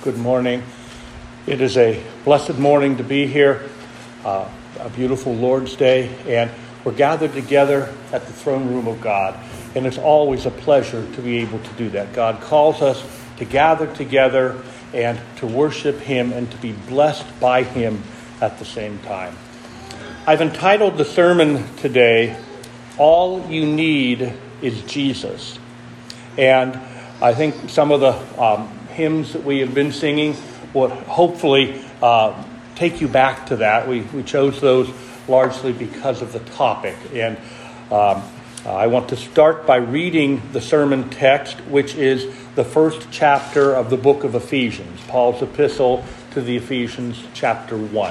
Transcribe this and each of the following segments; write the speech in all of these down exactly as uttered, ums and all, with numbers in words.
Good morning. It is a blessed morning to be here, uh, a beautiful Lord's Day, and we're gathered together at the throne room of God. And it's always a pleasure to be able to do that. God calls us to gather together and to worship Him and to be blessed by Him at the same time. I've entitled the sermon today, All You Need is Jesus. And I think some of the um, hymns that we have been singing would hopefully uh, take you back to that. We, we chose those largely because of the topic. And um, I want to start by reading the sermon text, which is the first chapter of the book of Ephesians, Paul's epistle to the Ephesians, chapter one.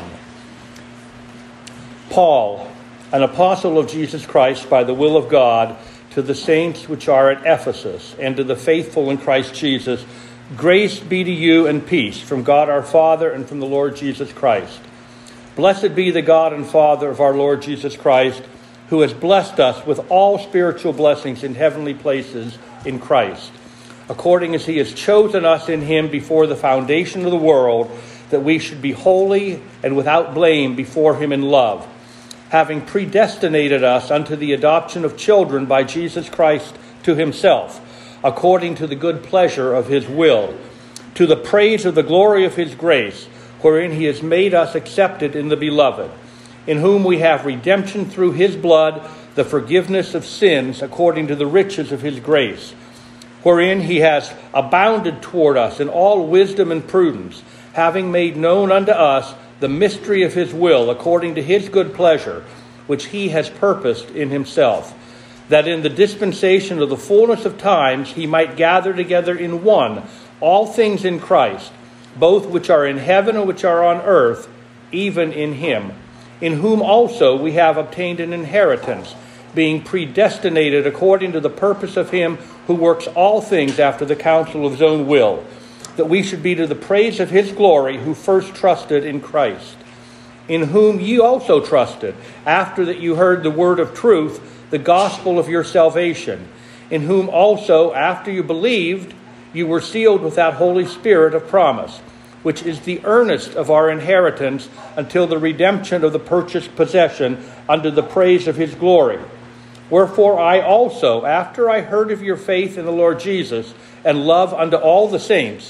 Paul, an apostle of Jesus Christ by the will of God, to the saints which are at Ephesus, and to the faithful in Christ Jesus, grace be to you and peace from God our Father and from the Lord Jesus Christ. Blessed be the God and Father of our Lord Jesus Christ, who has blessed us with all spiritual blessings in heavenly places in Christ, according as He has chosen us in Him before the foundation of the world, that we should be holy and without blame before Him in love, having predestinated us unto the adoption of children by Jesus Christ to Himself, according to the good pleasure of His will, to the praise of the glory of His grace, wherein He has made us accepted in the Beloved, in whom we have redemption through His blood, the forgiveness of sins, according to the riches of His grace, wherein He has abounded toward us in all wisdom and prudence, having made known unto us the mystery of His will, according to His good pleasure, which He has purposed in Himself, that in the dispensation of the fullness of times He might gather together in one all things in Christ, both which are in heaven and which are on earth, even in Him, in whom also we have obtained an inheritance, being predestinated according to the purpose of Him who works all things after the counsel of His own will, that we should be to the praise of His glory, who first trusted in Christ, in whom ye also trusted, after that you heard the word of truth, the gospel of your salvation, in whom also, after you believed, you were sealed with that Holy Spirit of promise, which is the earnest of our inheritance until the redemption of the purchased possession unto the praise of His glory. Wherefore I also, after I heard of your faith in the Lord Jesus, and love unto all the saints,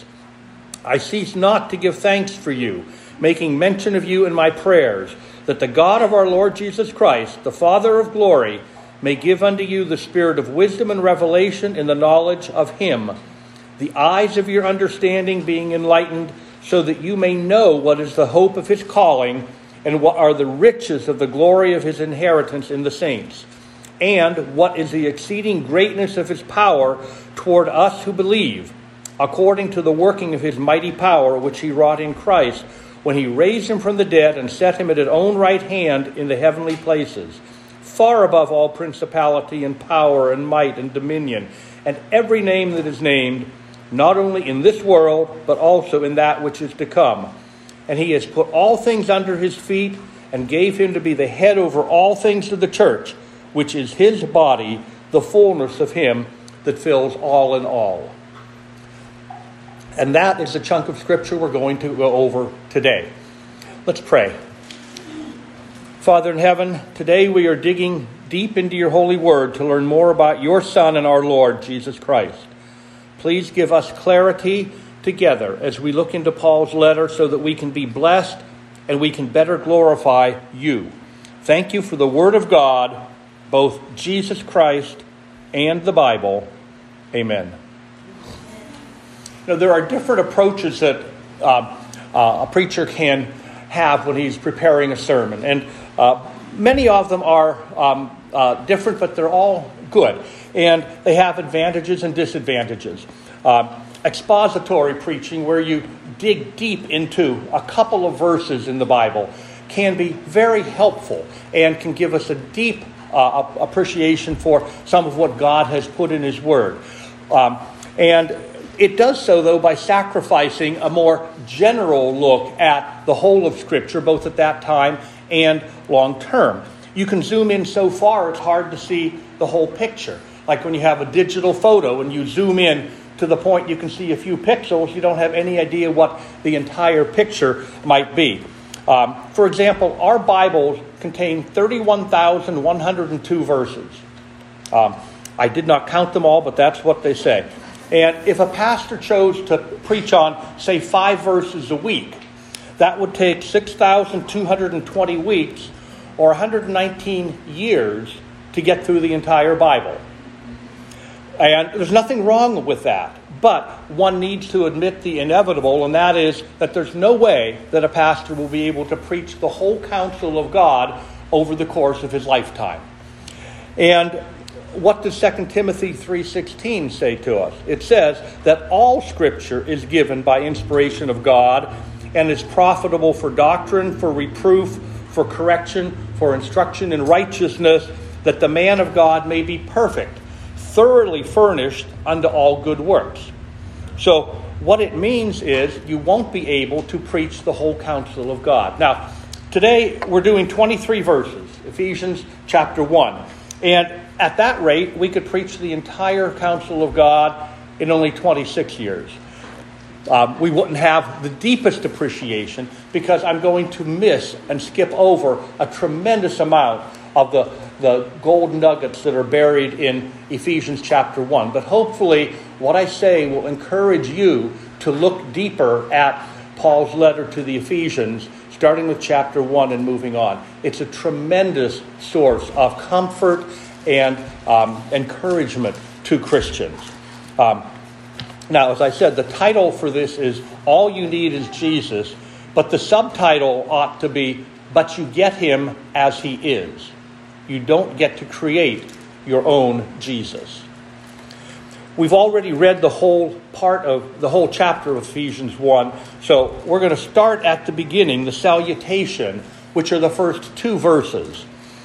I cease not to give thanks for you, making mention of you in my prayers, that the God of our Lord Jesus Christ, the Father of glory, may give unto you the spirit of wisdom and revelation in the knowledge of Him, the eyes of your understanding being enlightened, so that you may know what is the hope of His calling, and what are the riches of the glory of His inheritance in the saints, and what is the exceeding greatness of His power toward us who believe, according to the working of His mighty power, which He wrought in Christ, when He raised Him from the dead and set Him at His own right hand in the heavenly places, far above all principality and power and might and dominion, and every name that is named, not only in this world, but also in that which is to come. And He has put all things under His feet, and gave Him to be the head over all things to the church, which is His body, the fullness of Him that fills all in all. And that is the chunk of Scripture we're going to go over today. Let's pray. Father in heaven, today we are digging deep into your holy word to learn more about your Son and our Lord, Jesus Christ. Please give us clarity together as we look into Paul's letter so that we can be blessed and we can better glorify you. Thank you for the word of God, both Jesus Christ and the Bible. Amen. You know, there are different approaches that uh, uh, a preacher can have when he's preparing a sermon. And uh, many of them are um, uh, different, but they're all good. And they have advantages and disadvantages. Uh, expository preaching, where you dig deep into a couple of verses in the Bible, can be very helpful and can give us a deep uh, appreciation for some of what God has put in His Word. Um, and it does so, though, by sacrificing a more general look at the whole of Scripture, both at that time and long term. You can zoom in so far, it's hard to see the whole picture. Like when you have a digital photo and you zoom in to the point you can see a few pixels. You don't have any idea what the entire picture might be. Um, for example, our Bibles contain thirty-one thousand one hundred two verses. Um, I did not count them all, but that's what they say. And if a pastor chose to preach on, say, five verses a week, that would take six thousand two hundred twenty weeks or one hundred nineteen years to get through the entire Bible. And there's nothing wrong with that. But one needs to admit the inevitable, and that is that there's no way that a pastor will be able to preach the whole counsel of God over the course of his lifetime. And what does Second Timothy three sixteen say to us? It says that all Scripture is given by inspiration of God and is profitable for doctrine, for reproof, for correction, for instruction in righteousness, that the man of God may be perfect, thoroughly furnished unto all good works. So what it means is you won't be able to preach the whole counsel of God. Now, today we're doing twenty-three verses, Ephesians chapter one. And at that rate, we could preach the entire counsel of God in only twenty-six years. Um, we wouldn't have the deepest appreciation because I'm going to miss and skip over a tremendous amount of the, the gold nuggets that are buried in Ephesians chapter one. But hopefully what I say will encourage you to look deeper at Paul's letter to the Ephesians, starting with chapter one and moving on. It's a tremendous source of comfort and um, encouragement to Christians. Um, now, as I said, the title for this is All You Need is Jesus, but the subtitle ought to be, But You Get Him as He Is. You don't get to create your own Jesus. We've already read the whole part of the whole chapter of Ephesians one, so we're going to start at the beginning, the salutation, which are the first two verses.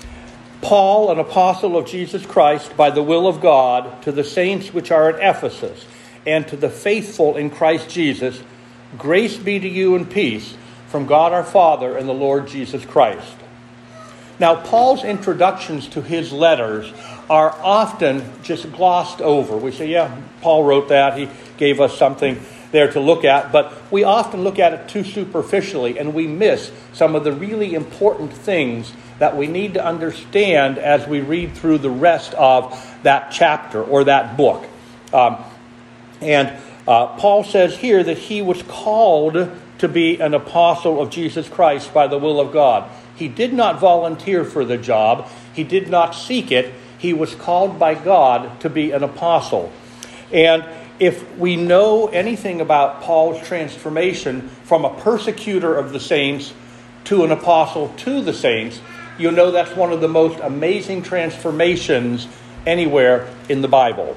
Paul, an apostle of Jesus Christ, by the will of God, to the saints which are at Ephesus, and to the faithful in Christ Jesus, grace be to you and peace from God our Father and the Lord Jesus Christ. Now, Paul's introductions to his letters are often just glossed over. We say, yeah, Paul wrote that. He gave us something there to look at. But we often look at it too superficially, and we miss some of the really important things that we need to understand as we read through the rest of that chapter or that book. Um, and uh, Paul says here that he was called to be an apostle of Jesus Christ by the will of God. He did not volunteer for the job. He did not seek it. He was called by God to be an apostle. And if we know anything about Paul's transformation from a persecutor of the saints to an apostle to the saints, you'll know that's one of the most amazing transformations anywhere in the Bible.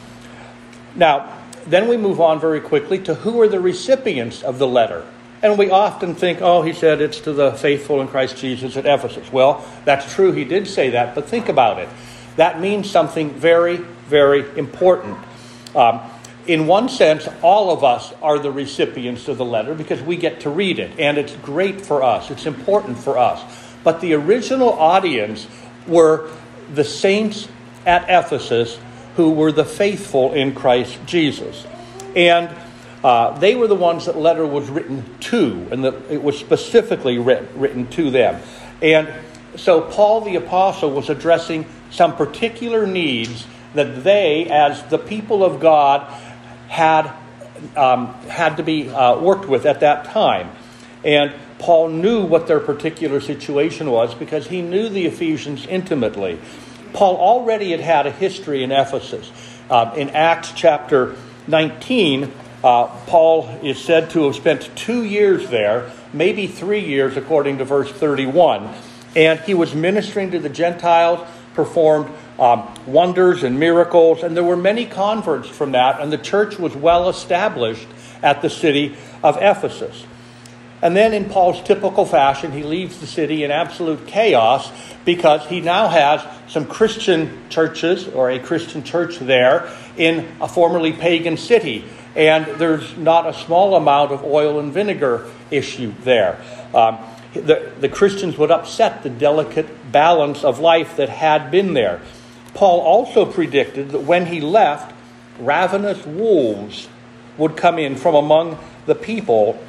Now, then we move on very quickly to who are the recipients of the letter. And we often think, oh, he said it's to the faithful in Christ Jesus at Ephesus. Well, that's true. He did say that. But think about it. That means something very, very important. Um, in one sense, all of us are the recipients of the letter because we get to read it. And it's great for us. It's important for us. But the original audience were the saints at Ephesus who were the faithful in Christ Jesus. And uh, they were the ones that letter was written to, and that it was specifically writ- written to them. And so Paul the Apostle was addressing some particular needs that they, as the people of God, had um, had to be uh, worked with at that time. And Paul knew what their particular situation was because he knew the Ephesians intimately. Paul already had had a history in Ephesus. Uh, in Acts chapter nineteen, uh, Paul is said to have spent two years there, maybe three years according to verse thirty-one. And he was ministering to the Gentiles, performed um, wonders and miracles, and there were many converts from that, and the church was well established at the city of Ephesus. And then in Paul's typical fashion, he leaves the city in absolute chaos because he now has some Christian churches or a Christian church there in a formerly pagan city. And there's not a small amount of oil and vinegar issue there. Um, the, the Christians would upset the delicate balance of life that had been there. Paul also predicted that when he left, ravenous wolves would come in from among the people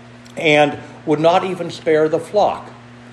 and would not even spare the flock.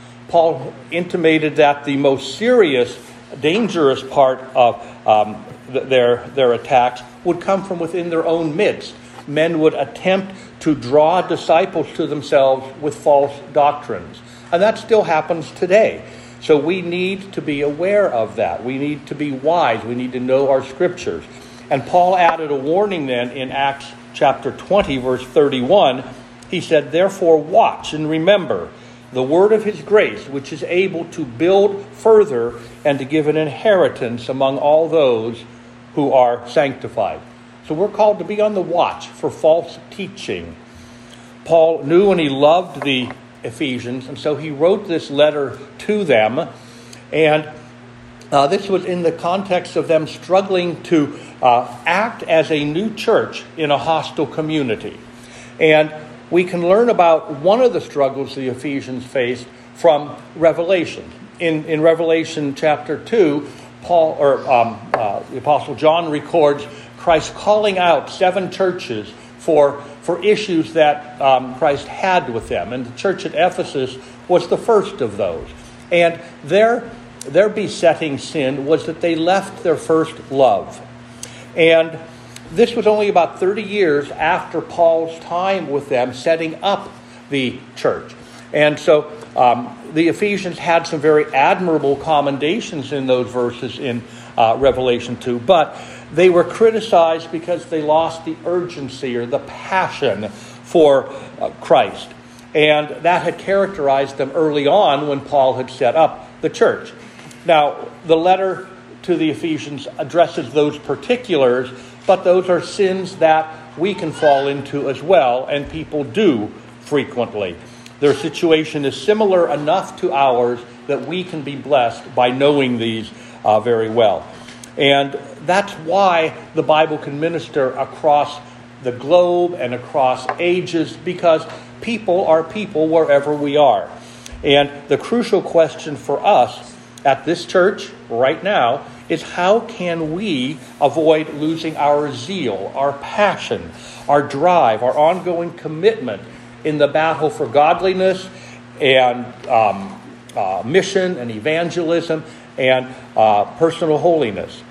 Paul intimated that the most serious, dangerous part of um, th- their, their attacks would come from within their own midst. Men would attempt to draw disciples to themselves with false doctrines. And that still happens today. So we need to be aware of that. We need to be wise. We need to know our scriptures. And Paul added a warning then in Acts chapter twenty, verse thirty-one. He said, "Therefore watch and remember the word of his grace, which is able to build further and to give an inheritance among all those who are sanctified." So we're called to be on the watch for false teaching. Paul knew and he loved the Ephesians, and so he wrote this letter to them. And uh, this was in the context of them struggling to uh, act as a new church in a hostile community. And we can learn about one of the struggles the Ephesians faced from Revelation. In, in Revelation chapter two, Paul or um, uh, the Apostle John records Christ calling out seven churches for, for issues that um, Christ had with them. And the church at Ephesus was the first of those. And their, their besetting sin was that they left their first love. And this was only about thirty years after Paul's time with them setting up the church. And so um, the Ephesians had some very admirable commendations in those verses in uh, Revelation two. But they were criticized because they lost the urgency or the passion for uh, Christ. And that had characterized them early on when Paul had set up the church. Now, the letter to the Ephesians addresses those particulars, but those are sins that we can fall into as well, and people do frequently. Their situation is similar enough to ours that we can be blessed by knowing these uh, very well. And that's why the Bible can minister across the globe and across ages, because people are people wherever we are. And the crucial question for us at this church right now is, how can we avoid losing our zeal, our passion, our drive, our ongoing commitment in the battle for godliness and um, uh, mission and evangelism and uh, personal holiness?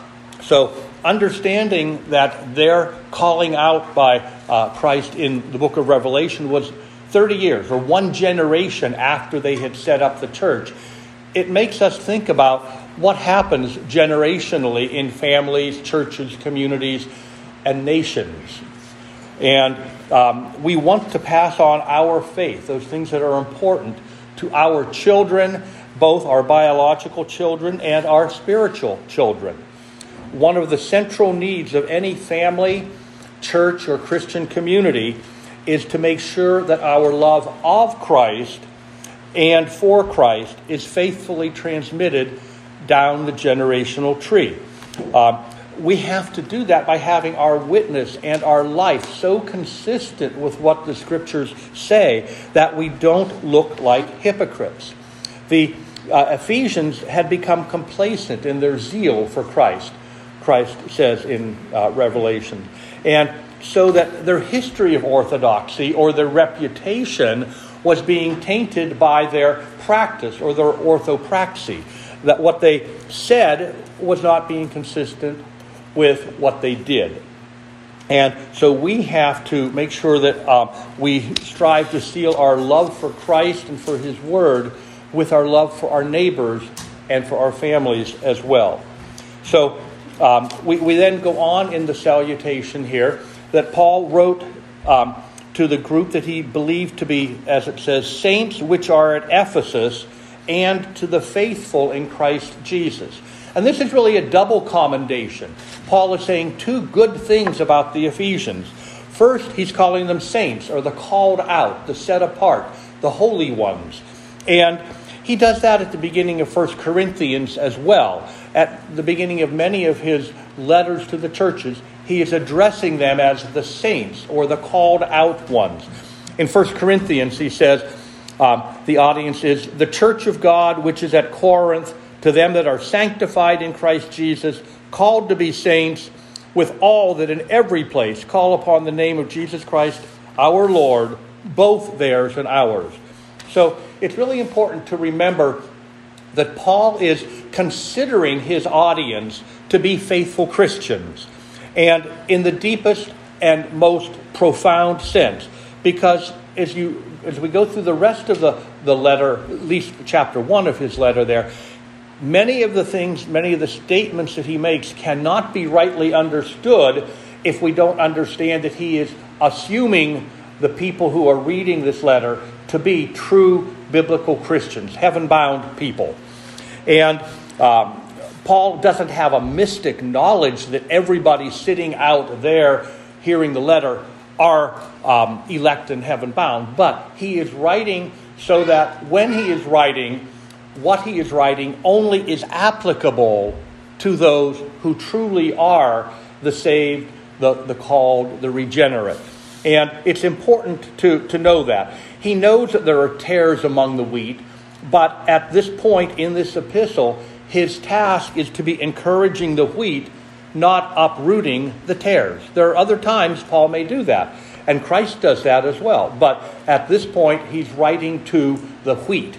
So understanding that their calling out by uh, Christ in the book of Revelation was thirty years or one generation after they had set up the church, it makes us think about what happens generationally in families, churches, communities, and nations. And um, we want to pass on our faith, those things that are important, to our children, both our biological children and our spiritual children. One of the central needs of any family, church, or Christian community is to make sure that our love of Christ and for Christ is faithfully transmitted down the generational tree. Uh, we have to do that by having our witness and our life so consistent with what the Scriptures say that we don't look like hypocrites. The uh, Ephesians had become complacent in their zeal for Christ, Christ says in uh, Revelation. And so that their history of orthodoxy or their reputation was being tainted by their practice or their orthopraxy. That what they said was not being consistent with what they did. And so we have to make sure that uh, we strive to seal our love for Christ and for His Word with our love for our neighbors and for our families as well. So um, we, we then go on in the salutation here that Paul wrote um, to the group that he believed to be, as it says, saints which are at Ephesus, and to the faithful in Christ Jesus. And this is really a double commendation. Paul is saying two good things about the Ephesians. First, he's calling them saints, or the called out, the set apart, the holy ones. And he does that at the beginning of First Corinthians as well. At the beginning of many of his letters to the churches, he is addressing them as the saints, or the called out ones. In First Corinthians, he says, um, the audience is, the church of God which is at Corinth, to them that are sanctified in Christ Jesus, called to be saints, with all that in every place call upon the name of Jesus Christ our Lord, both theirs and ours. So it's really important to remember that Paul is considering his audience to be faithful Christians, and in the deepest and most profound sense, because as you as we go through the rest of the, the letter, at least chapter one of his letter there, many of the things, many of the statements that he makes cannot be rightly understood if we don't understand that he is assuming the people who are reading this letter to be true biblical Christians, heaven-bound people. And um, Paul doesn't have a mystic knowledge that everybody sitting out there hearing the letter are um, elect and heaven-bound, but he is writing so that when he is writing, what he is writing only is applicable to those who truly are the saved, the, the called, the regenerate. And it's important to, to know that. He knows that there are tares among the wheat, but at this point in this epistle, his task is to be encouraging the wheat, not uprooting the tares. There are other times Paul may do that, and Christ does that as well. But at this point, he's writing to the wheat.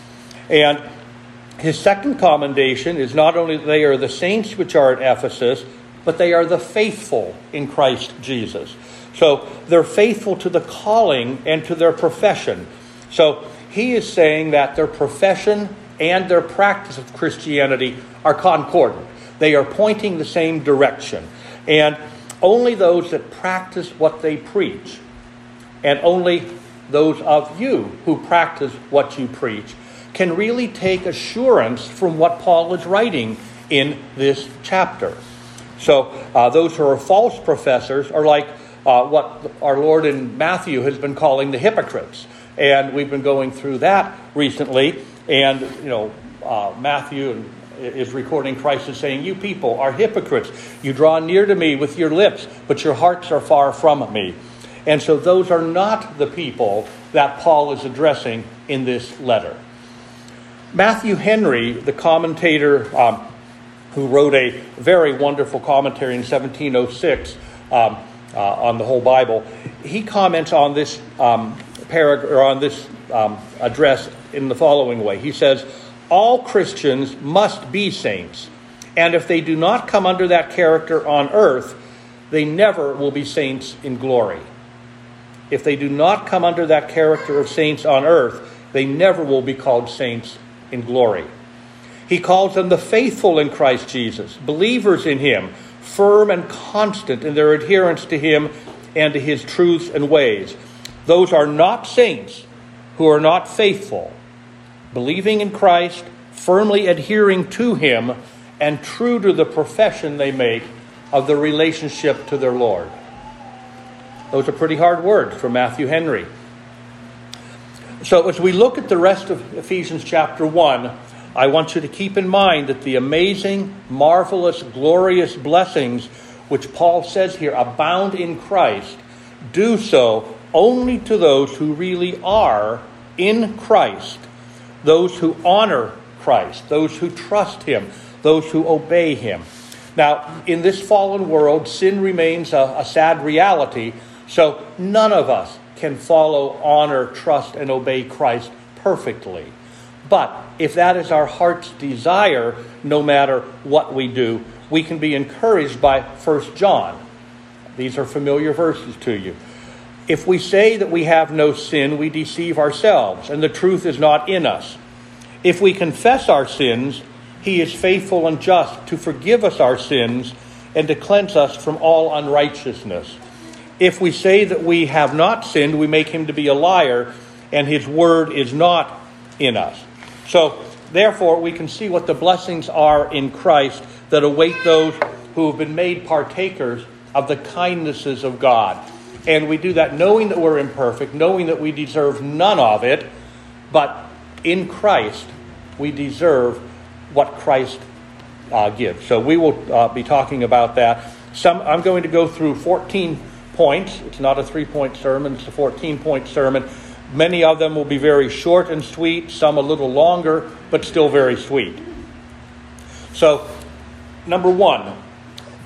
And his second commendation is not only that they are the saints which are at Ephesus, but they are the faithful in Christ Jesus. So they're faithful to the calling and to their profession. So he is saying that their profession and their practice of Christianity are concordant. They are pointing the same direction. And only those that practice what they preach, and only those of you who practice what you preach, can really take assurance from what Paul is writing in this chapter. So uh, those who are false professors are like uh, what our Lord in Matthew has been calling the hypocrites. And we've been going through that recently. And, you know, uh, Matthew is recording Christ as saying, "You people are hypocrites. You draw near to me with your lips, but your hearts are far from me." And so those are not the people that Paul is addressing in this letter. Matthew Henry, the commentator um, who wrote a very wonderful commentary in seventeen oh six um, uh, on the whole Bible, he comments on this um, paragraph or on this um, address in the following way. He says, "All Christians must be saints, and if they do not come under that character on earth, they never will be saints in glory." If they do not come under that character of saints on earth, they never will be called saints in glory. He calls them the faithful in Christ Jesus, believers in him, firm and constant in their adherence to him and to his truths and ways. Those are not saints who are not faithful, believing in Christ, firmly adhering to him, and true to the profession they make of the relationship to their Lord. Those are pretty hard words from Matthew Henry. So as we look at the rest of Ephesians chapter one, I want you to keep in mind that the amazing, marvelous, glorious blessings which Paul says here abound in Christ do so only to those who really are in Christ, those who honor Christ, those who trust him, those who obey him. Now, in this fallen world, sin remains a, a sad reality, so none of us can follow, honor, trust, and obey Christ perfectly. But if that is our heart's desire, no matter what we do, we can be encouraged by First John. These are familiar verses to you. If we say that we have no sin, we deceive ourselves, and the truth is not in us. If we confess our sins, he is faithful and just to forgive us our sins and to cleanse us from all unrighteousness. If we say that we have not sinned, we make him to be a liar, and his word is not in us. So, therefore, we can see what the blessings are in Christ that await those who have been made partakers of the kindnesses of God. And we do that knowing that we're imperfect, knowing that we deserve none of it, but in Christ we deserve what Christ uh, gives. So we will uh, be talking about that. Some I'm going to go through fourteen points. It's not a three-point sermon, it's a fourteen-point sermon. Many of them will be very short and sweet, some a little longer, but still very sweet. So, number one,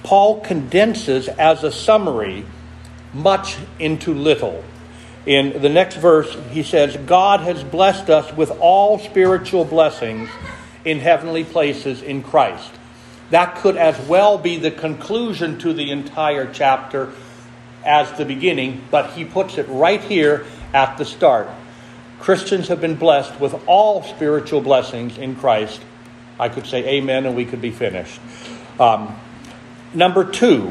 Paul condenses as a summary much into little. In the next verse, he says, God has blessed us with all spiritual blessings in heavenly places in Christ. That could as well be the conclusion to the entire chapter as the beginning, but he puts it right here at the start. Christians have been blessed with all spiritual blessings in Christ. I could say amen and we could be finished. Um, number two,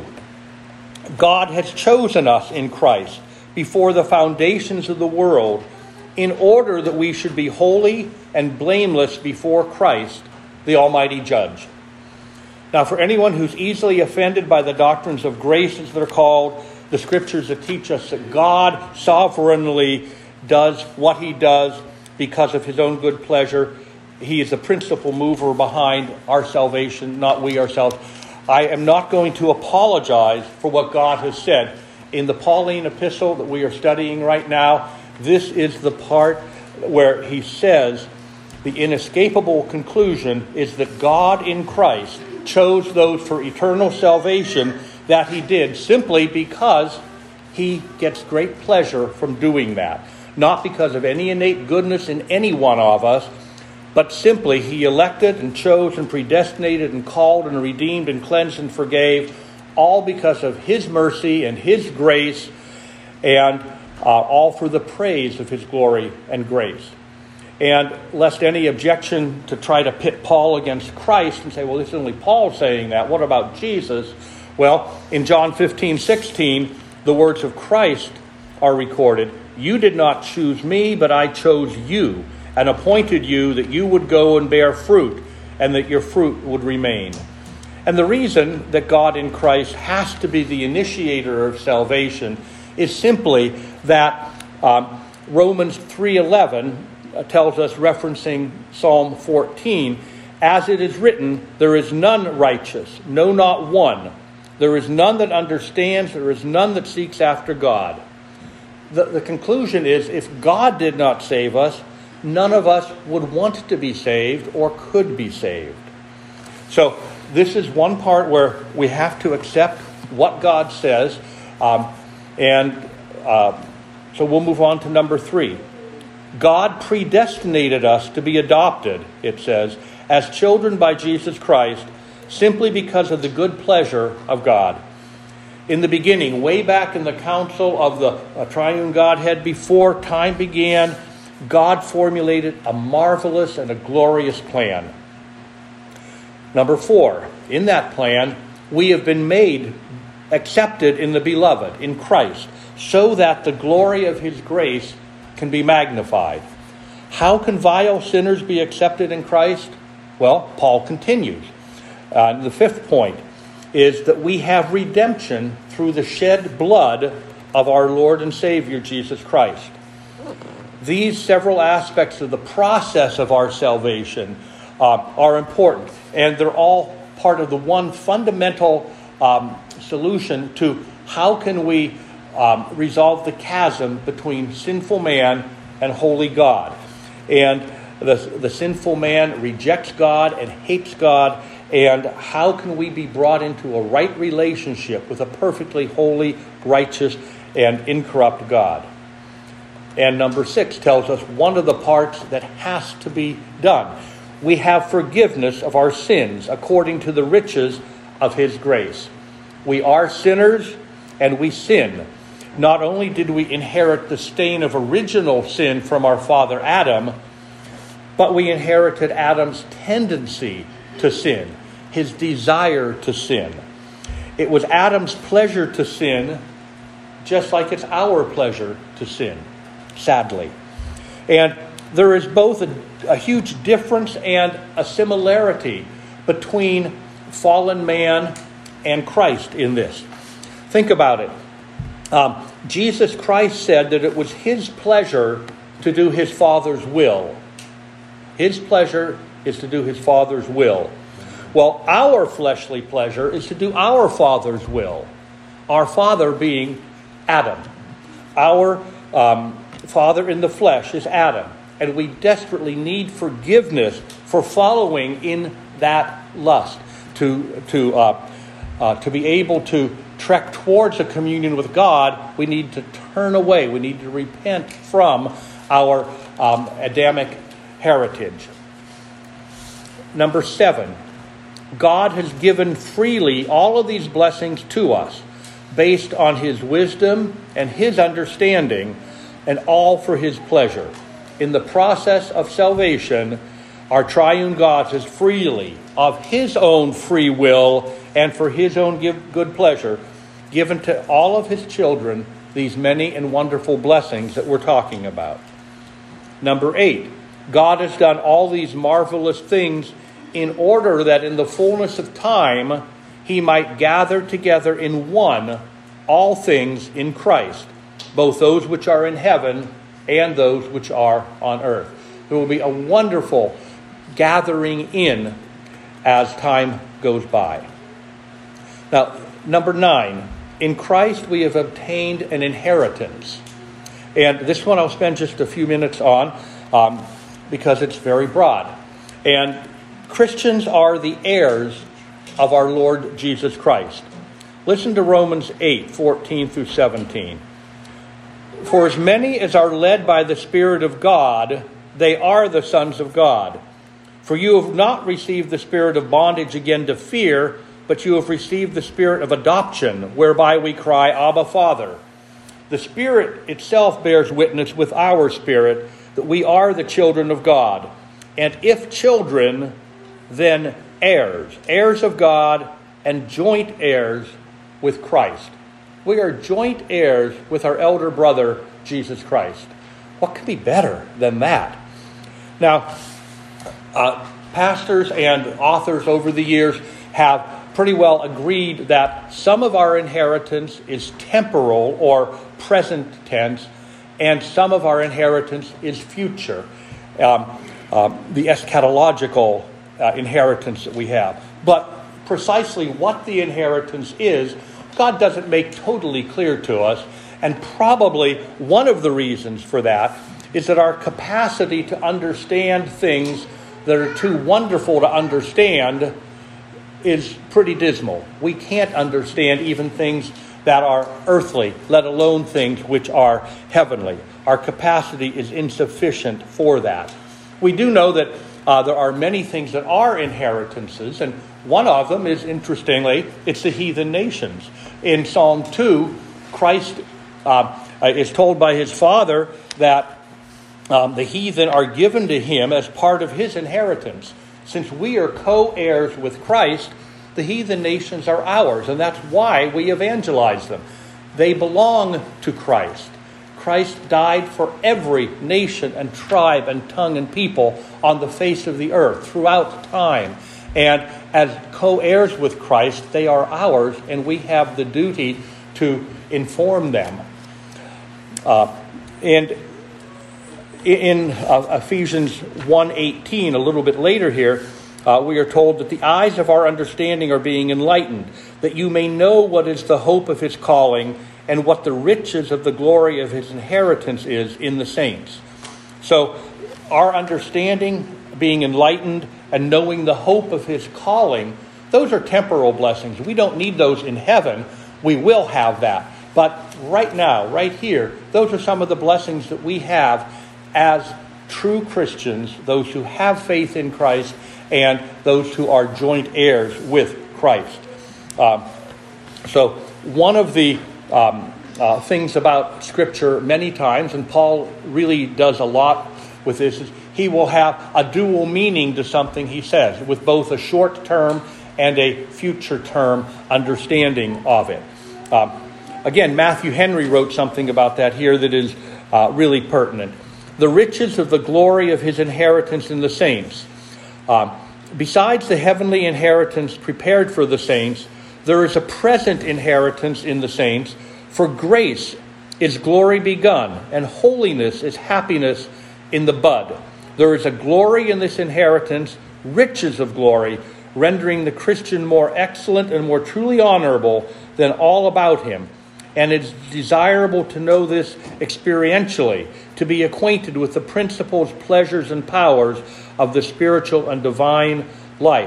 God has chosen us in Christ before the foundations of the world in order that we should be holy and blameless before Christ, the Almighty Judge. Now, for anyone who's easily offended by the doctrines of grace, as they're called, the scriptures that teach us that God sovereignly does what he does because of his own good pleasure. He is the principal mover behind our salvation, not we ourselves. I am not going to apologize for what God has said. In the Pauline epistle that we are studying right now, this is the part where he says the inescapable conclusion is that God in Christ chose those for eternal salvation that he did simply because he gets great pleasure from doing that. Not because of any innate goodness in any one of us, but simply he elected and chose and predestinated and called and redeemed and cleansed and forgave, all because of his mercy and his grace, and uh, all for the praise of his glory and grace. And lest any objection to try to pit Paul against Christ and say, well, this is only Paul saying that, what about Jesus? Well, in John fifteen sixteen, the words of Christ are recorded. You did not choose me, but I chose you and appointed you that you would go and bear fruit and that your fruit would remain. And the reason that God in Christ has to be the initiator of salvation is simply that um, Romans three eleven tells us, referencing Psalm fourteen, as it is written, there is none righteous, no, not one. There is none that understands, there is none that seeks after God. The, the conclusion is, if God did not save us, none of us would want to be saved or could be saved. So this is one part where we have to accept what God says. Um, and uh, so we'll move on to number three. God predestinated us to be adopted, it says, as children by Jesus Christ, simply because of the good pleasure of God. In the beginning, way back in the council of the uh, triune Godhead, before time began, God formulated a marvelous and a glorious plan. Number four, in that plan, we have been made accepted in the beloved, in Christ, so that the glory of his grace can be magnified. How can vile sinners be accepted in Christ? Well, Paul continues. Uh, the fifth point is that we have redemption through the shed blood of our Lord and Savior, Jesus Christ. These several aspects of the process of our salvation uh, are important, and they're all part of the one fundamental um, solution to how can we um, resolve the chasm between sinful man and holy God. And the, the sinful man rejects God and hates God, and how can we be brought into a right relationship with a perfectly holy, righteous, and incorrupt God? And number six tells us one of the parts that has to be done. We have forgiveness of our sins according to the riches of his grace. We are sinners and we sin. Not only did we inherit the stain of original sin from our father Adam, but we inherited Adam's tendency to sin, his desire to sin. It was Adam's pleasure to sin, just like it's our pleasure to sin, sadly. And there is both a, a huge difference and a similarity between fallen man and Christ in this. Think about it. Um, Jesus Christ said that it was his pleasure to do his Father's will. His pleasure is to do his Father's will. Well, our fleshly pleasure is to do our Father's will. Our father being Adam. Our um, father in the flesh is Adam. And we desperately need forgiveness for following in that lust. To, to uh, uh, to be able to trek towards a communion with God, we need to turn away. We need to repent from our um, Adamic heritage. Number seven, God has given freely all of these blessings to us based on his wisdom and his understanding, and all for his pleasure. In the process of salvation, our triune God has freely, of his own free will and for his own give, good pleasure, given to all of his children these many and wonderful blessings that we're talking about. Number eight, God has done all these marvelous things in order that in the fullness of time he might gather together in one all things in Christ, both those which are in heaven and those which are on earth. There will be a wonderful gathering in as time goes by. Now, number nine, in Christ we have obtained an inheritance. And this one I'll spend just a few minutes on um, because it's very broad. And Christians are the heirs of our Lord Jesus Christ. Listen to Romans eight, fourteen through seventeen. For as many as are led by the Spirit of God, they are the sons of God. For you have not received the spirit of bondage again to fear, but you have received the spirit of adoption, whereby we cry, Abba, Father. The Spirit itself bears witness with our spirit that we are the children of God. And if children, then heirs, heirs of God and joint heirs with Christ. We are joint heirs with our elder brother, Jesus Christ. What could be better than that? Now, uh, pastors and authors over the years have pretty well agreed that some of our inheritance is temporal or present tense, and some of our inheritance is future, um, um, the eschatological uh, inheritance that we have. But precisely what the inheritance is, God doesn't make totally clear to us, and probably one of the reasons for that is that our capacity to understand things that are too wonderful to understand is pretty dismal. We can't understand even things that are earthly, let alone things which are heavenly. Our capacity is insufficient for that. We do know that uh, there are many things that are inheritances, and one of them is, interestingly, it's the heathen nations. In Psalm two, Christ uh, is told by his Father that um, the heathen are given to him as part of his inheritance. Since we are co-heirs with Christ, the heathen nations are ours, and that's why we evangelize them. They belong to Christ. Christ died for every nation and tribe and tongue and people on the face of the earth throughout time. And as co-heirs with Christ, they are ours, and we have the duty to inform them. Uh, and in uh, Ephesians one eighteen, a little bit later here, uh, we are told that the eyes of our understanding are being enlightened, that you may know what is the hope of his calling and what the riches of the glory of his inheritance is in the saints. So our understanding being enlightened and knowing the hope of his calling, those are temporal blessings. We don't need those in heaven. We will have that. But right now, right here, those are some of the blessings that we have as true Christians, those who have faith in Christ and those who are joint heirs with Christ. Um, so one of the um, uh, things about Scripture many times, and Paul really does a lot with this, is he will have a dual meaning to something he says, with both a short term and a future term understanding of it. Um, again, Matthew Henry wrote something about that here that is uh, really pertinent. The riches of the glory of his inheritance in the saints. Um, besides the heavenly inheritance prepared for the saints, there is a present inheritance in the saints, for grace is glory begun, and holiness is happiness in the bud. There is a glory in this inheritance, riches of glory, rendering the Christian more excellent and more truly honorable than all about him. And it's desirable to know this experientially, to be acquainted with the principles, pleasures, and powers of the spiritual and divine life.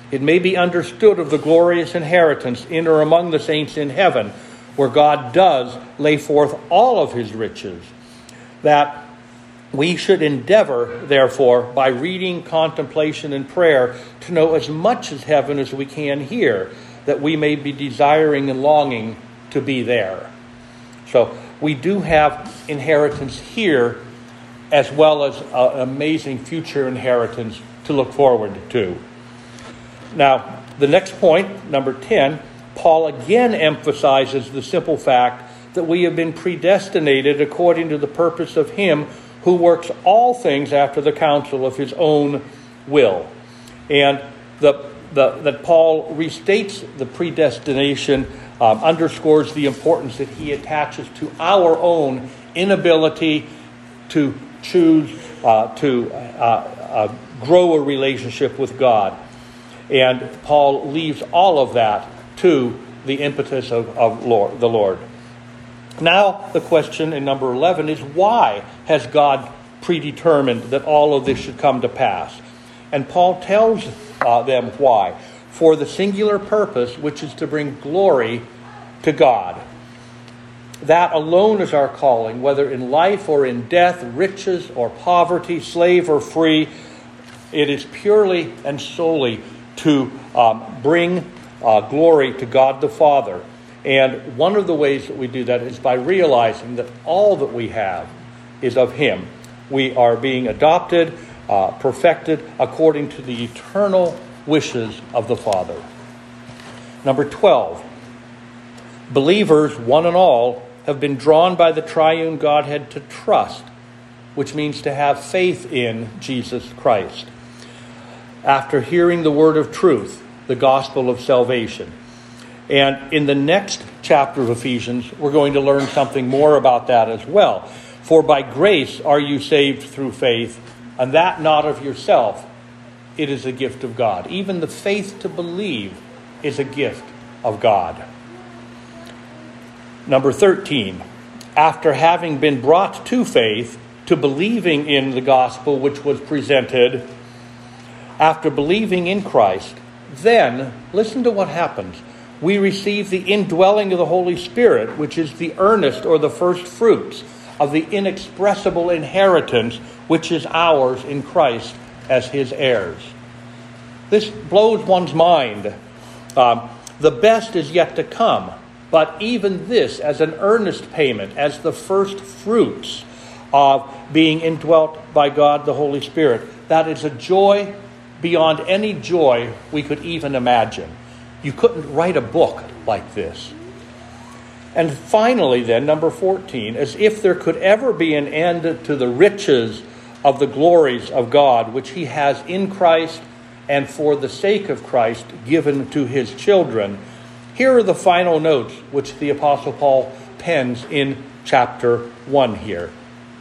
it may be understood of the glorious inheritance in or among the saints in heaven, where God does lay forth all of his riches, that we should endeavor, therefore, by reading, contemplation, and prayer, to know as much of heaven as we can here, that we may be desiring and longing to be there. So we do have inheritance here, as well as an amazing future inheritance to look forward to. Now, the next point, number ten, Paul again emphasizes the simple fact that we have been predestinated according to the purpose of him who works all things after the counsel of his own will. And the, the, that Paul restates the predestination, um, underscores the importance that he attaches to our own inability to choose uh, to uh, uh, grow a relationship with God. And Paul leaves all of that to the impetus of, of Lord, the Lord. Now the question in number eleven is, why has God predetermined that all of this should come to pass? And Paul tells uh, them why. For the singular purpose, which is to bring glory to God. That alone is our calling, whether in life or in death, riches or poverty, slave or free. It is purely and solely to um, bring uh, glory to God the Father. And one of the ways that we do that is by realizing that all that we have is of him. We are being adopted, uh, perfected according to the eternal wishes of the Father. Number twelve. Believers, one and all, have been drawn by the triune Godhead to trust, which means to have faith in Jesus Christ. After hearing the word of truth, the gospel of salvation. And in the next chapter of Ephesians, we're going to learn something more about that as well. For by grace are you saved through faith, and that not of yourself. It is a gift of God. Even the faith to believe is a gift of God. Number thirteen. After having been brought to faith, to believing in the gospel which was presented, after believing in Christ, then, listen to what happens. We receive the indwelling of the Holy Spirit, which is the earnest or the first fruits of the inexpressible inheritance which is ours in Christ as his heirs. This blows one's mind. Um, the best is yet to come, but even this as an earnest payment, as the first fruits of being indwelt by God the Holy Spirit, that is a joy beyond any joy we could even imagine. You couldn't write a book like this. And finally then, number fourteen, as if there could ever be an end to the riches of the glories of God, which he has in Christ and for the sake of Christ given to his children. Here are the final notes which the Apostle Paul pens in chapter one here.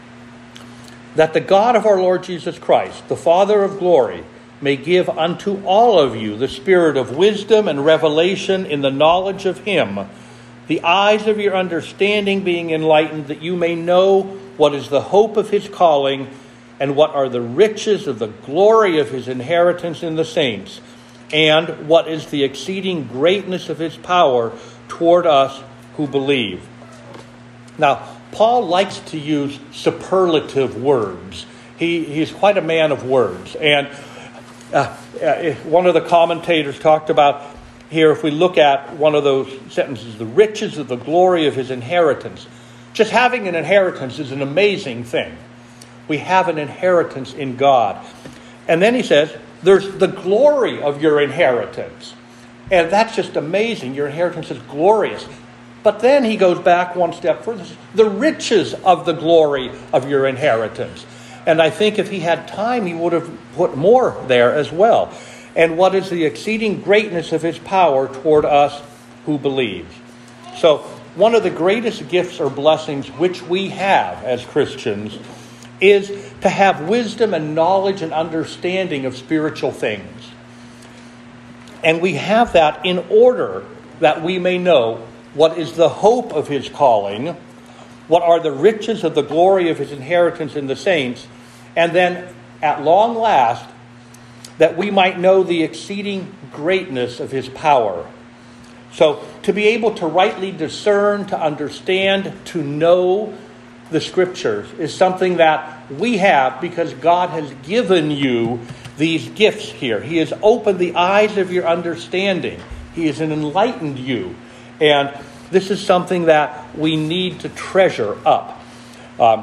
That the God of our Lord Jesus Christ, the Father of glory, may give unto all of you the spirit of wisdom and revelation in the knowledge of him, the eyes of your understanding being enlightened, that you may know what is the hope of his calling, and what are the riches of the glory of his inheritance in the saints, and what is the exceeding greatness of his power toward us who believe. Now, Paul likes to use superlative words. He, he's quite a man of words. And Uh, uh, one of the commentators talked about here, if we look at one of those sentences, the riches of the glory of his inheritance. Just having an inheritance is an amazing thing. We have an inheritance in God. And then he says, there's the glory of your inheritance. And that's just amazing. Your inheritance is glorious. But then he goes back one step further. The riches of the glory of your inheritance. And I think if he had time, he would have put more there as well. And what is the exceeding greatness of his power toward us who believe. So one of the greatest gifts or blessings which we have as Christians is to have wisdom and knowledge and understanding of spiritual things. And we have that in order that we may know what is the hope of his calling, what are the riches of the glory of his inheritance in the saints, and then, at long last, that we might know the exceeding greatness of his power. So to be able to rightly discern, to understand, to know the Scriptures is something that we have because God has given you these gifts here. He has opened the eyes of your understanding. He has enlightened you. And this is something that we need to treasure up. Um,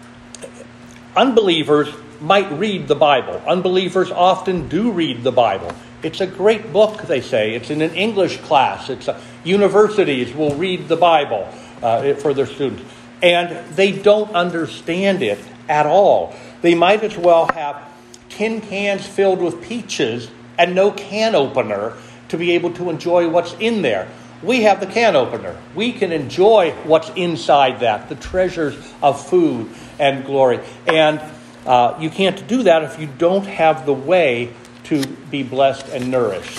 unbelievers might read the Bible. Unbelievers often do read the Bible. It's a great book, they say. It's in an English class. It's a, universities will read the Bible uh, for their students. And they don't understand it at all. They might as well have tin cans filled with peaches and no can opener to be able to enjoy what's in there. We have the can opener. We can enjoy what's inside that, the treasures of food and glory. And uh, you can't do that if you don't have the way to be blessed and nourished.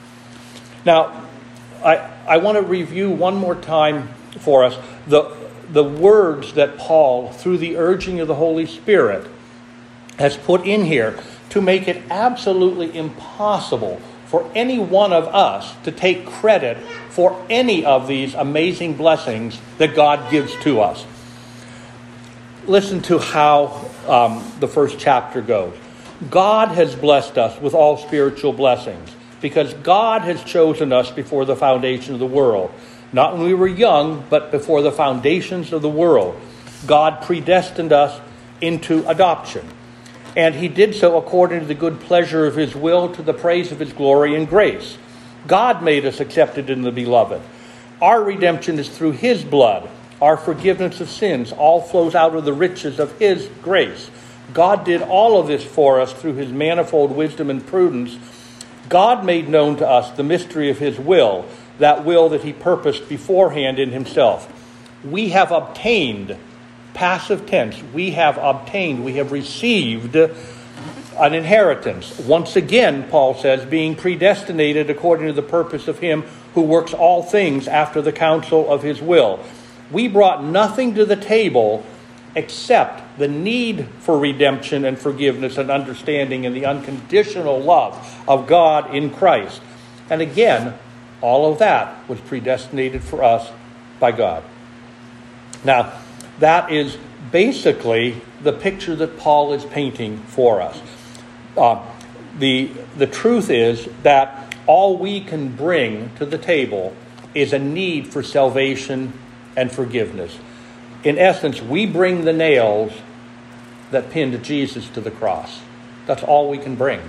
Now, I, I want to review one more time for us the, the words that Paul, through the urging of the Holy Spirit, has put in here to make it absolutely impossible for any one of us to take credit for any of these amazing blessings that God gives to us. Listen to how um, the first chapter goes. God has blessed us with all spiritual blessings because God has chosen us before the foundation of the world. Not when we were young, but before the foundations of the world. God predestined us into adoption. And he did so according to the good pleasure of his will, to the praise of his glory and grace. God made us accepted in the beloved. Our redemption is through his blood. Our forgiveness of sins all flows out of the riches of his grace. God did all of this for us through his manifold wisdom and prudence. God made known to us the mystery of his will, that will that he purposed beforehand in himself. We have obtained, passive tense, we have obtained, we have received an inheritance. Once again, Paul says, being predestinated according to the purpose of him who works all things after the counsel of his will. We brought nothing to the table except the need for redemption and forgiveness and understanding and the unconditional love of God in Christ. And again, all of that was predestinated for us by God. Now, that is basically the picture that Paul is painting for us. Uh, the, the truth is that all we can bring to the table is a need for salvation and forgiveness. In essence, we bring the nails that pinned Jesus to the cross. That's all we can bring.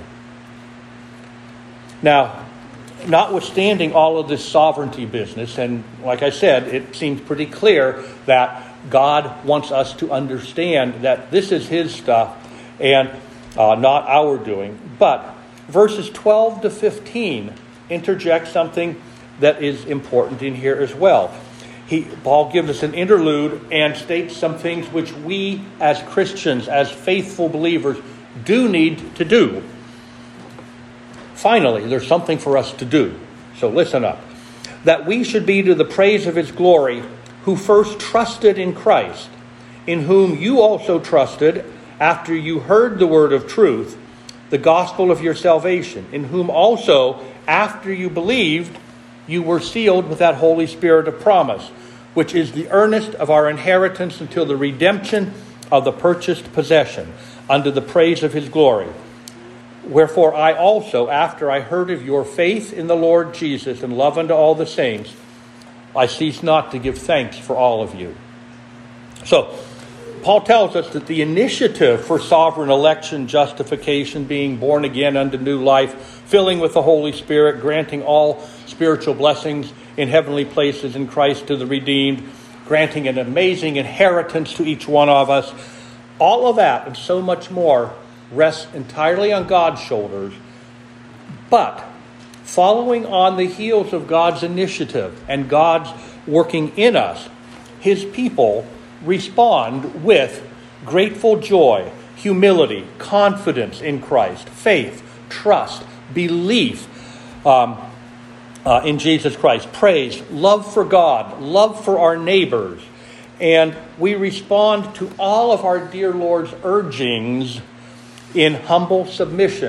Now, notwithstanding all of this sovereignty business, and like I said, it seems pretty clear that God wants us to understand that this is his stuff and uh, not our doing. But verses twelve to fifteen interject something that is important in here as well. He, Paul gives us an interlude and states some things which we as Christians, as faithful believers, do need to do. Finally, there's something for us to do. So listen up. That we should be to the praise of his glory, who first trusted in Christ, in whom you also trusted after you heard the word of truth, the gospel of your salvation, in whom also after you believed, you were sealed with that Holy Spirit of promise, which is the earnest of our inheritance until the redemption of the purchased possession, unto the praise of his glory. Wherefore I also, after I heard of your faith in the Lord Jesus and love unto all the saints, I cease not to give thanks for all of you. So, Paul tells us that the initiative for sovereign election, justification, being born again unto new life, filling with the Holy Spirit, granting all spiritual blessings in heavenly places in Christ to the redeemed, granting an amazing inheritance to each one of us, all of that and so much more rests entirely on God's shoulders. But following on the heels of God's initiative and God's working in us, his people respond with grateful joy, humility, confidence in Christ, faith, trust, belief um, uh, in Jesus Christ, praise, love for God, love for our neighbors. And we respond to all of our dear Lord's urgings in humble submission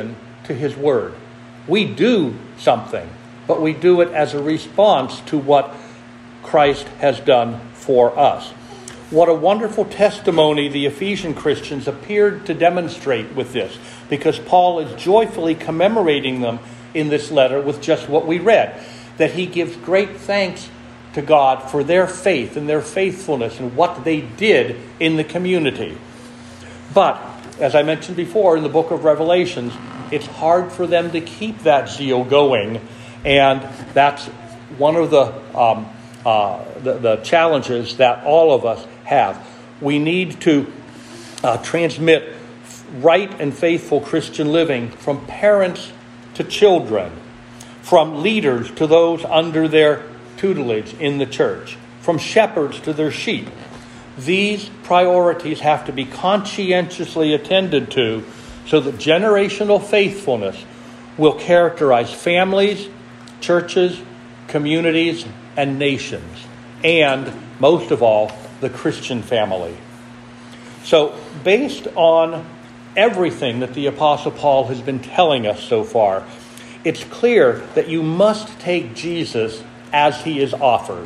to his word. We do something, but we do it as a response to what Christ has done for us. What a wonderful testimony the Ephesian Christians appeared to demonstrate with this, because Paul is joyfully commemorating them in this letter with just what we read, that he gives great thanks to God for their faith and their faithfulness and what they did in the community. But, as I mentioned before in the book of Revelations, it's hard for them to keep that zeal going, and that's one of the, um, uh, the, the challenges that all of us have. We need to uh, transmit right and faithful Christian living from parents to children, from leaders to those under their tutelage in the church, from shepherds to their sheep. These priorities have to be conscientiously attended to so that generational faithfulness will characterize families, churches, communities, and nations, and most of all, the Christian family. So, based on everything that the Apostle Paul has been telling us so far, it's clear that you must take Jesus as he is offered,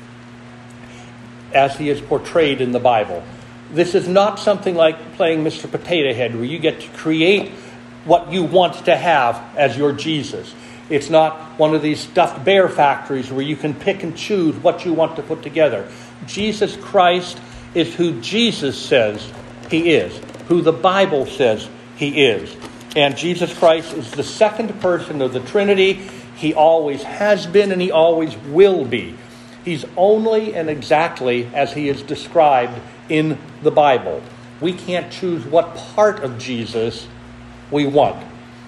as he is portrayed in the Bible. This is not something like playing Mister Potato Head, where you get to create what you want to have as your Jesus. It's not one of these stuffed bear factories where you can pick and choose what you want to put together. Jesus Christ is who Jesus says he is, who the Bible says he is. And Jesus Christ is the second person of the Trinity. He always has been and he always will be. He's only and exactly as he is described in the Bible. We can't choose what part of Jesus we want.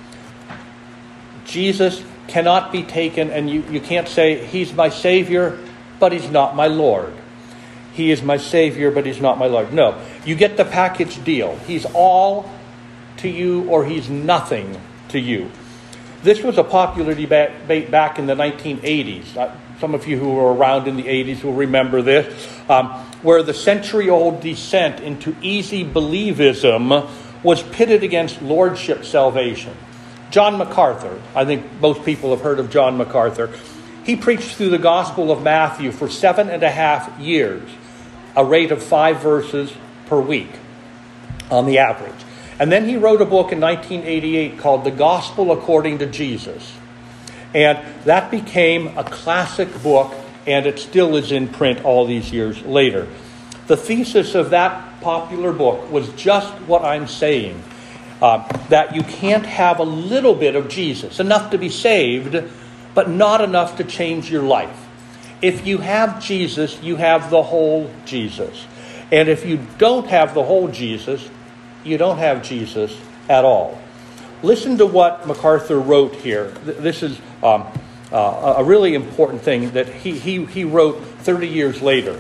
Jesus cannot be taken, and you, you can't say, he's my Savior, but he's not my Lord. He is my Savior, but he's not my Lord. No, you get the package deal. He's all to you or he's nothing to you. This was a popular debate back in the nineteen eighties. Some of you who were around in the eighties will remember this, um, where the century-old descent into easy believism was pitted against lordship salvation. John MacArthur, I think most people have heard of John MacArthur. He preached through the Gospel of Matthew for seven and a half years, a rate of five verses per week on the average. And then he wrote a book in nineteen eighty-eight called The Gospel According to Jesus. And that became a classic book, and it still is in print all these years later. The thesis of that popular book was just what I'm saying, uh, that you can't have a little bit of Jesus, enough to be saved, but not enough to change your life. If you have Jesus, you have the whole Jesus. And if you don't have the whole Jesus, you don't have Jesus at all. Listen to what MacArthur wrote here. This is um, uh, a really important thing that he, he, he wrote thirty years later.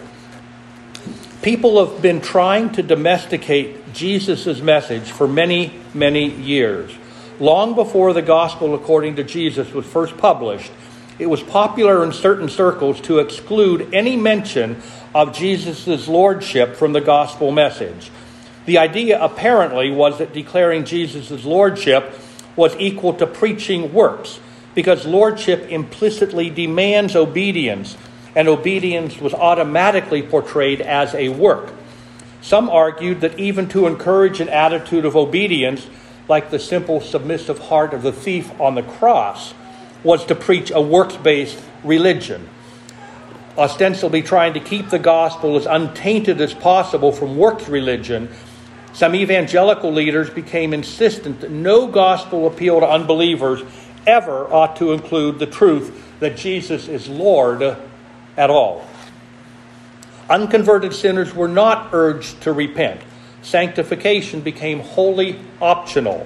People have been trying to domesticate Jesus' message for many, many years. Long before the Gospel According to Jesus was first published, it was popular in certain circles to exclude any mention of Jesus' lordship from the gospel message. The idea apparently was that declaring Jesus' lordship was equal to preaching works, because lordship implicitly demands obedience, and obedience was automatically portrayed as a work. Some argued that even to encourage an attitude of obedience, like the simple submissive heart of the thief on the cross, was to preach a works-based religion, ostensibly trying to keep the gospel as untainted as possible from works religion. Some evangelical leaders became insistent that no gospel appeal to unbelievers ever ought to include the truth that Jesus is Lord at all. Unconverted sinners were not urged to repent. Sanctification became wholly optional.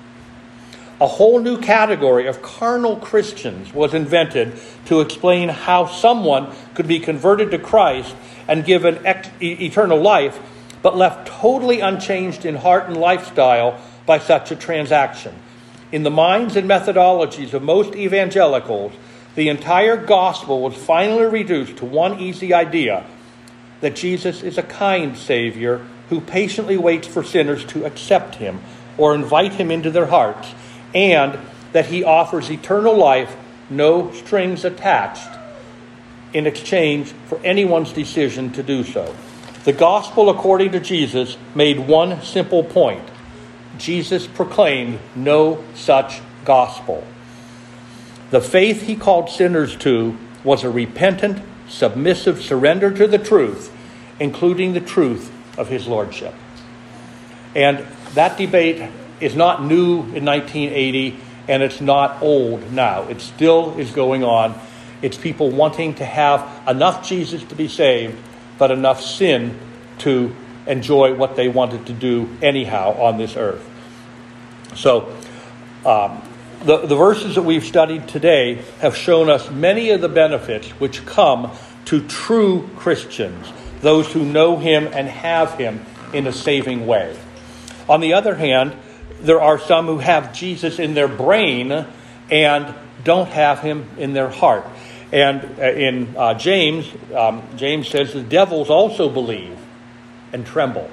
A whole new category of carnal Christians was invented to explain how someone could be converted to Christ and given ex- eternal life, but left totally unchanged in heart and lifestyle by such a transaction. In the minds and methodologies of most evangelicals, the entire gospel was finally reduced to one easy idea: that Jesus is a kind Savior who patiently waits for sinners to accept him or invite him into their hearts, and that he offers eternal life, no strings attached, in exchange for anyone's decision to do so. The gospel, according to Jesus, made one simple point. Jesus proclaimed no such gospel. The faith he called sinners to was a repentant, submissive surrender to the truth, including the truth of his lordship. And that debate is not new in nineteen eighty, and it's not old now. It still is going on. It's people wanting to have enough Jesus to be saved, but enough sin to enjoy what they wanted to do anyhow on this earth. So, um, the, the verses that we've studied today have shown us many of the benefits which come to true Christians, those who know him and have him in a saving way. On the other hand, there are some who have Jesus in their brain and don't have him in their heart. And in uh, James, um, James says the devils also believe and tremble.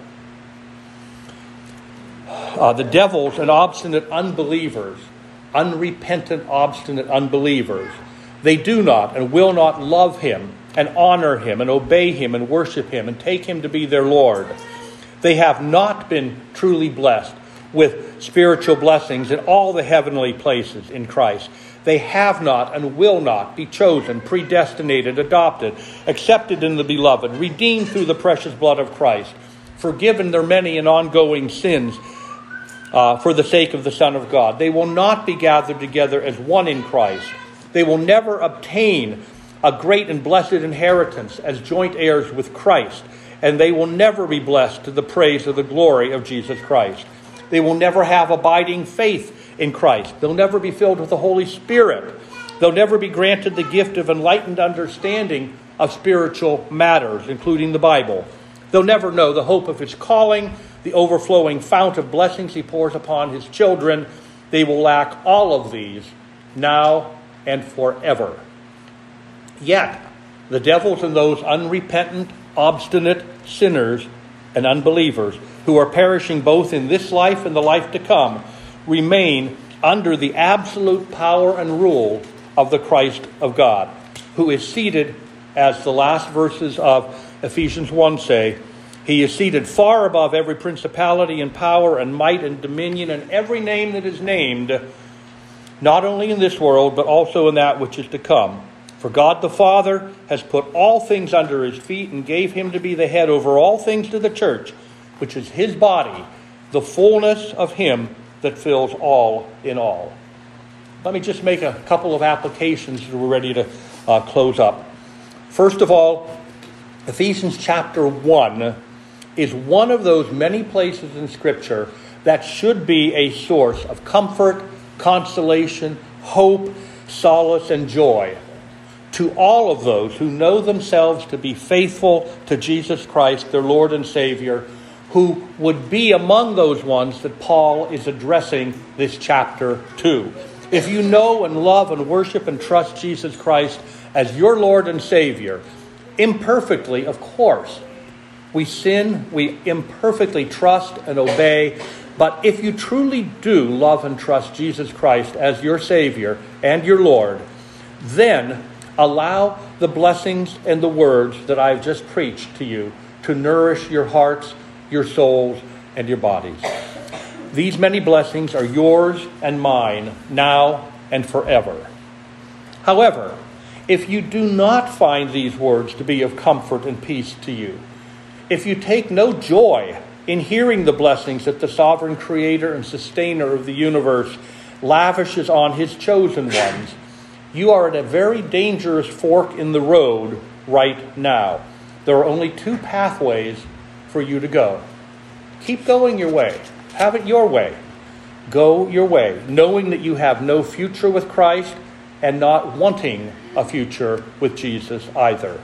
Uh, the devils and obstinate unbelievers, unrepentant, obstinate unbelievers, they do not and will not love him and honor him and obey him and worship him and take him to be their Lord. They have not been truly blessed with spiritual blessings in all the heavenly places in Christ. They have not and will not be chosen, predestinated, adopted, accepted in the beloved, redeemed through the precious blood of Christ, forgiven their many and ongoing sins uh, for the sake of the Son of God. They will not be gathered together as one in Christ. They will never obtain a great and blessed inheritance as joint heirs with Christ, and they will never be blessed to the praise of the glory of Jesus Christ. They will never have abiding faith in Christ. They'll never be filled with the Holy Spirit. They'll never be granted the gift of enlightened understanding of spiritual matters, including the Bible. They'll never know the hope of his calling, the overflowing fount of blessings he pours upon his children. They will lack all of these now and forever. Yet, the devils and those unrepentant, obstinate sinners and unbelievers who are perishing both in this life and the life to come remain under the absolute power and rule of the Christ of God, who is seated, as the last verses of Ephesians one say, he is seated far above every principality and power and might and dominion and every name that is named, not only in this world, but also in that which is to come. For God the Father has put all things under his feet and gave him to be the head over all things to the church, which is his body, the fullness of him that fills all in all. Let me just make a couple of applications as we're ready to uh, close up. First of all, Ephesians chapter one is one of those many places in Scripture that should be a source of comfort, consolation, hope, solace, and joy to all of those who know themselves to be faithful to Jesus Christ, their Lord and Savior, who would be among those ones that Paul is addressing this chapter to. If you know and love and worship and trust Jesus Christ as your Lord and Savior, imperfectly, of course, we sin, we imperfectly trust and obey, but if you truly do love and trust Jesus Christ as your Savior and your Lord, then allow the blessings and the words that I've just preached to you to nourish your hearts, your souls, and your bodies. These many blessings are yours and mine now and forever. However, if you do not find these words to be of comfort and peace to you, if you take no joy in hearing the blessings that the sovereign creator and sustainer of the universe lavishes on his chosen ones, you are at a very dangerous fork in the road right now. There are only two pathways for you to go. Keep going your way. Have it your way. Go your way, knowing that you have no future with Christ and not wanting a future with Jesus either.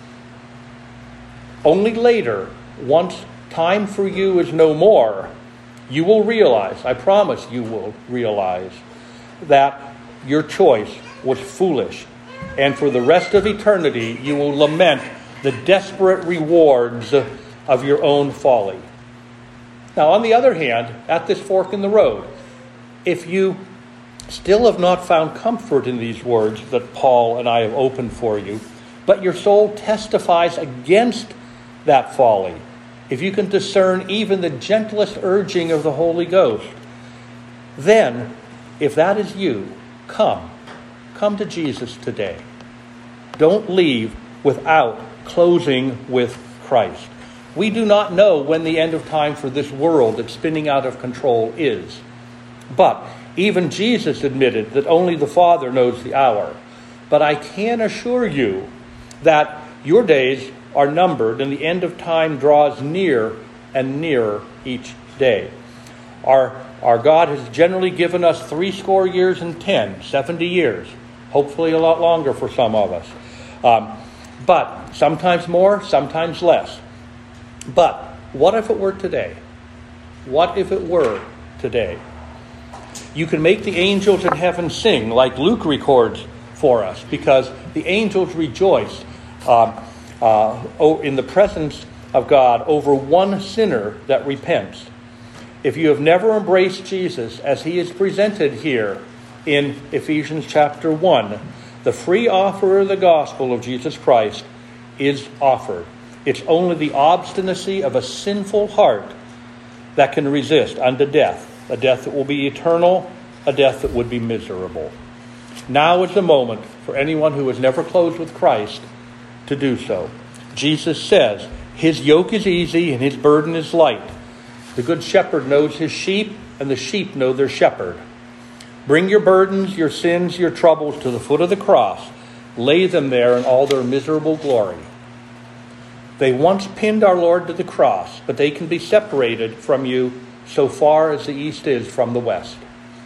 Only later, once time for you is no more, you will realize, I promise you will realize, that your choice was foolish. And for the rest of eternity, you will lament the desperate rewards of your own folly. Now, on the other hand, at this fork in the road, if you still have not found comfort in these words that Paul and I have opened for you, but your soul testifies against that folly, if you can discern even the gentlest urging of the Holy Ghost, then, if that is you, come. Come to Jesus today. Don't leave without closing with Christ. We do not know when the end of time for this world that's spinning out of control is. But even Jesus admitted that only the Father knows the hour. But I can assure you that your days are numbered and the end of time draws near and nearer each day. Our, our God has generally given us three score years and ten, seventy years. Hopefully a lot longer for some of us. Um, but sometimes more, sometimes less. But what if it were today? What if it were today? You can make the angels in heaven sing, like Luke records for us, because the angels rejoice uh, uh, in the presence of God over one sinner that repents. If you have never embraced Jesus as he is presented here in Ephesians chapter one, the free offer of the gospel of Jesus Christ is offered. It's only the obstinacy of a sinful heart that can resist unto death, a death that will be eternal, a death that would be miserable. Now is the moment for anyone who has never closed with Christ to do so. Jesus says, his yoke is easy and his burden is light. The good shepherd knows his sheep, and the sheep know their shepherd. Bring your burdens, your sins, your troubles to the foot of the cross. Lay them there in all their miserable glory. They once pinned our Lord to the cross, but they can be separated from you so far as the east is from the west.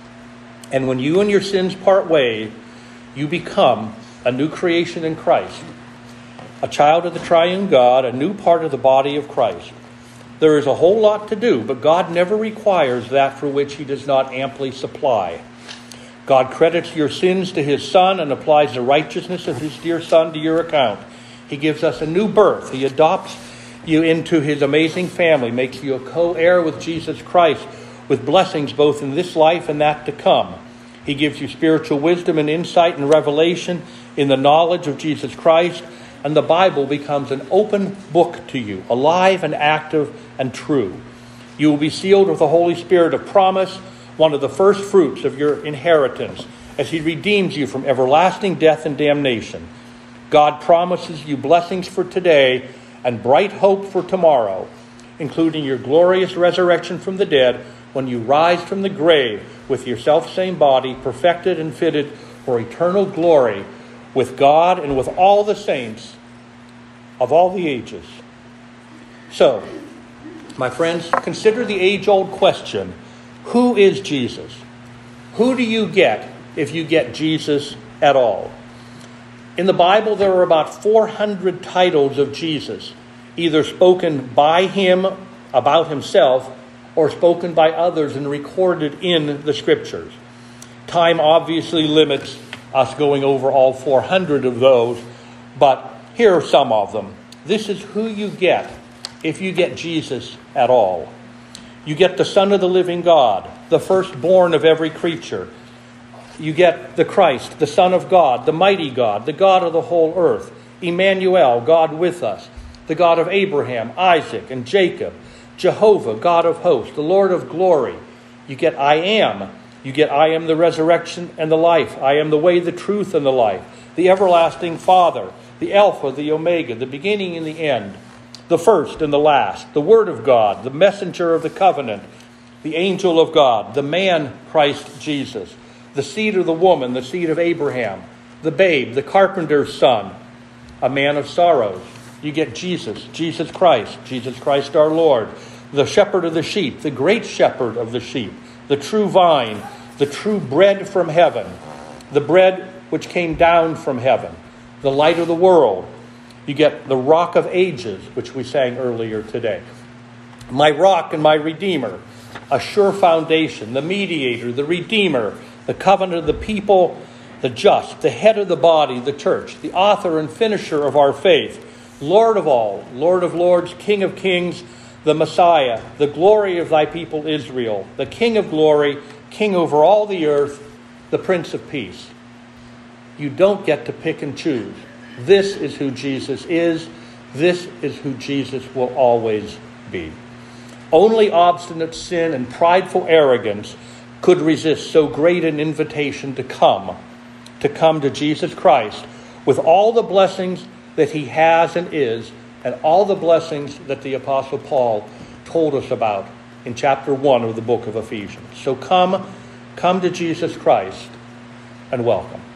And when you and your sins part ways, you become a new creation in Christ, a child of the triune God, a new part of the body of Christ. There is a whole lot to do, but God never requires that for which he does not amply supply. God credits your sins to his Son and applies the righteousness of his dear Son to your account. He gives us a new birth. He adopts you into his amazing family, makes you a co-heir with Jesus Christ, with blessings both in this life and that to come. He gives you spiritual wisdom and insight and revelation in the knowledge of Jesus Christ, and the Bible becomes an open book to you, alive and active and true. You will be sealed with the Holy Spirit of promise, one of the first fruits of your inheritance, as he redeems you from everlasting death and damnation. God promises you blessings for today and bright hope for tomorrow, including your glorious resurrection from the dead when you rise from the grave with your self-same body, perfected and fitted for eternal glory with God and with all the saints of all the ages. So, my friends, consider the age-old question, who is Jesus? Who do you get if you get Jesus at all? In the Bible, there are about four hundred titles of Jesus, either spoken by him about himself or spoken by others and recorded in the Scriptures. Time obviously limits us going over all four hundred of those, but here are some of them. This is who you get if you get Jesus at all. You get the Son of the living God, the firstborn of every creature. You get the Christ, the Son of God, the mighty God, the God of the whole earth, Emmanuel, God with us, the God of Abraham, Isaac, and Jacob, Jehovah, God of hosts, the Lord of glory. You get I am. You get I am the resurrection and the life. I am the way, the truth, and the life. The everlasting Father, the Alpha, the Omega, the beginning and the end, the first and the last, the Word of God, the messenger of the covenant, the angel of God, the man Christ Jesus, the seed of the woman, the seed of Abraham, the babe, the carpenter's son, a man of sorrows. You get Jesus, Jesus Christ, Jesus Christ our Lord, the shepherd of the sheep, the great shepherd of the sheep, the true vine, the true bread from heaven, the bread which came down from heaven, the light of the world. You get the rock of ages, which we sang earlier today. My rock and my redeemer, a sure foundation, the mediator, the redeemer, the covenant of the people, the just, the head of the body, the church, the author and finisher of our faith, Lord of all, Lord of lords, King of kings, the Messiah, the glory of thy people Israel, the King of glory, King over all the earth, the Prince of Peace. You don't get to pick and choose. This is who Jesus is. This is who Jesus will always be. Only obstinate sin and prideful arrogance could resist so great an invitation to come, to come to Jesus Christ with all the blessings that he has and is, and all the blessings that the Apostle Paul told us about in chapter one of the book of Ephesians. So come, come to Jesus Christ and welcome.